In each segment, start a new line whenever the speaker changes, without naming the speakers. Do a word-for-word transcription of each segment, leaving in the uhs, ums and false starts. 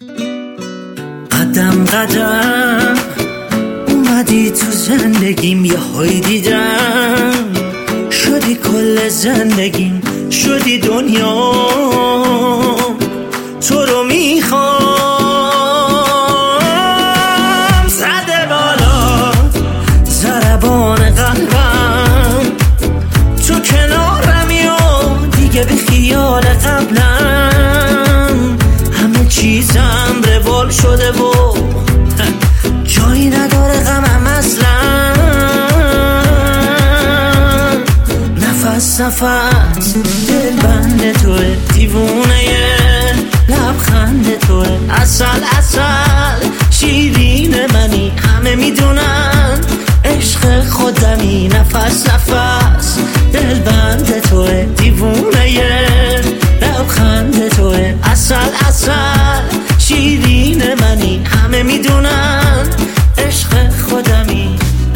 قدم قدم اومدی تو زندگیم، یه های دیدم شدی کل زندگیم، شدی دنیا تو رو میخوام. زده بالا ضربان قلبم، تو کنارمی و دیگه بی خیال قبلم. همه چیزم روال شده و جایی نداره غمم اصلا. نفس نفس دل بند توه، دیوونه لبخند توه، اصل اصل شیرین منی، همه میدونن عشق خودمی. نفس نفس دل بند توه، دیوونه لبخند توه، اصل اصل شیرین منی، همه میدونن عشق خودمی.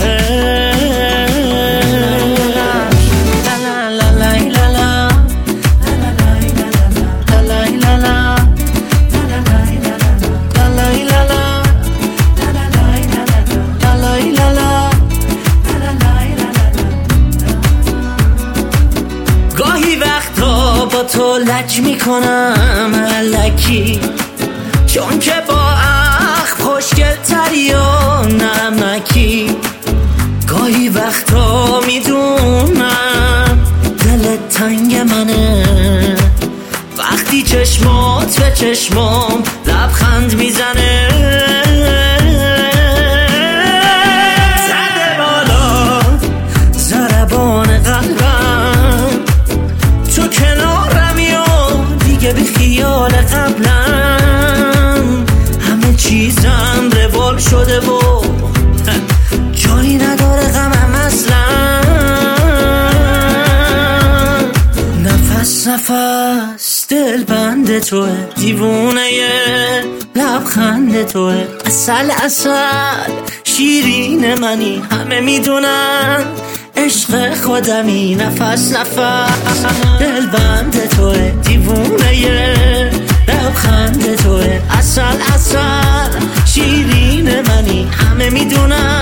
گاهی وقتا با تو لج میکنم الکی، چون که با اخ خوشگل تری و نمکی. گاهی وقتا میدونم دلت تنگ منه، وقتی چشمات به چشمام لبخند میزنه. زده بالا ضربان قلبم، تو کنارمی و دیگه بی خیال قبلم. همه چیزم روال شده و جایی نداره غمم اصلا. نفس نفس دل بند توه، دیوونه لبخند توه، اصل اصل شیرین منی، همه میدونن عشق خودمی. نفس نفس دل بند توه، دیوونه لبخند توه، اصل اصل شیرین منی، همه میدونن